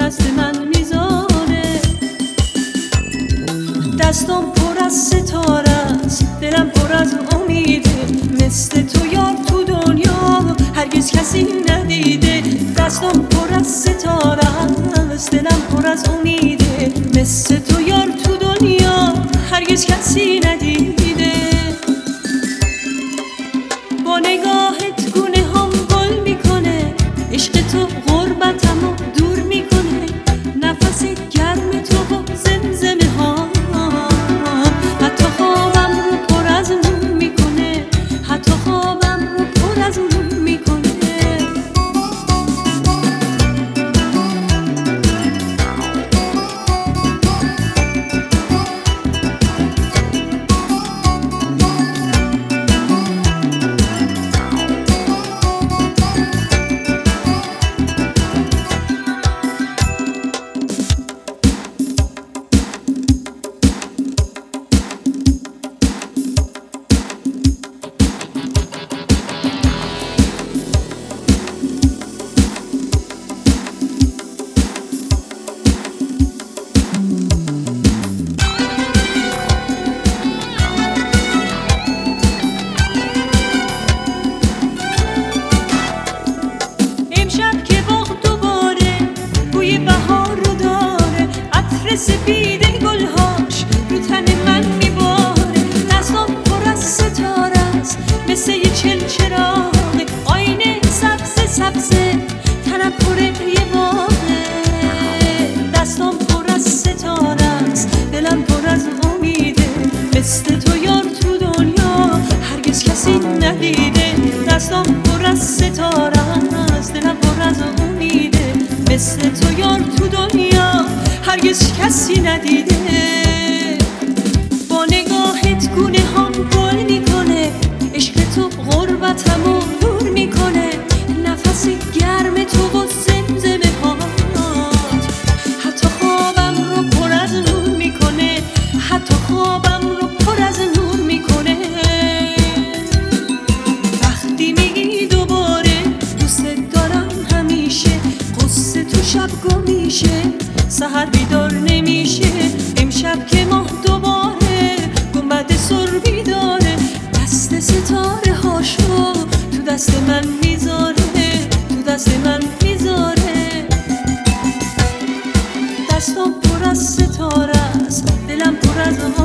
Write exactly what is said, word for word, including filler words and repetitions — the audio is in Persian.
دست من میذاره. دستم پر از ستاره است، دلم پر از امیده، مثل تو یار تو دنیا هرگز کسی ندیده. دستم پر از ستاره است، دلم پر از امیده، مثل تو یار تو دنیا هرگز کسی ندیده. با نگاهت گونه هم گل میکنه، عشق تو غربتمو دور میکنه، نفس گرم تو با زمزمه ها حتی خوابم رو پر از نور میکنه، حتی خوابم رو پر از نور میکنه. سپیده گلهاش رو تن من میباره، دستم پر از ستاره است مثل یه چلچراغ، آینه سبز سبز تنم پر یه باغه. دستم پر از ستاره است، دلم پر از امیده، مثل تو یار تو دنیا هرگز کسی ندیده. دستم پر از ستاره است، دلم پر از امیده، مثل تو یار تو دنیا هرگز کسی ندیده. با نگاهت گونه هم گل میکنه، عشق تو غربتمو دور میکنه، نفس گرم تو و زمزمه هات حتی خوابم رو پر از نور میکنه، حتی خوابم رو پر از نور میکنه. وقتی میگی دوباره دوست دارم همیشه، قصه تو شب گم میشه، سحر بیدار نمیشه. امشب که ماه دوباره گنبد سر بیداره، دست ستاره هاشو تو دست من میذاره، تو دست من میذاره. دستم پر از ستاره است، دلم پر از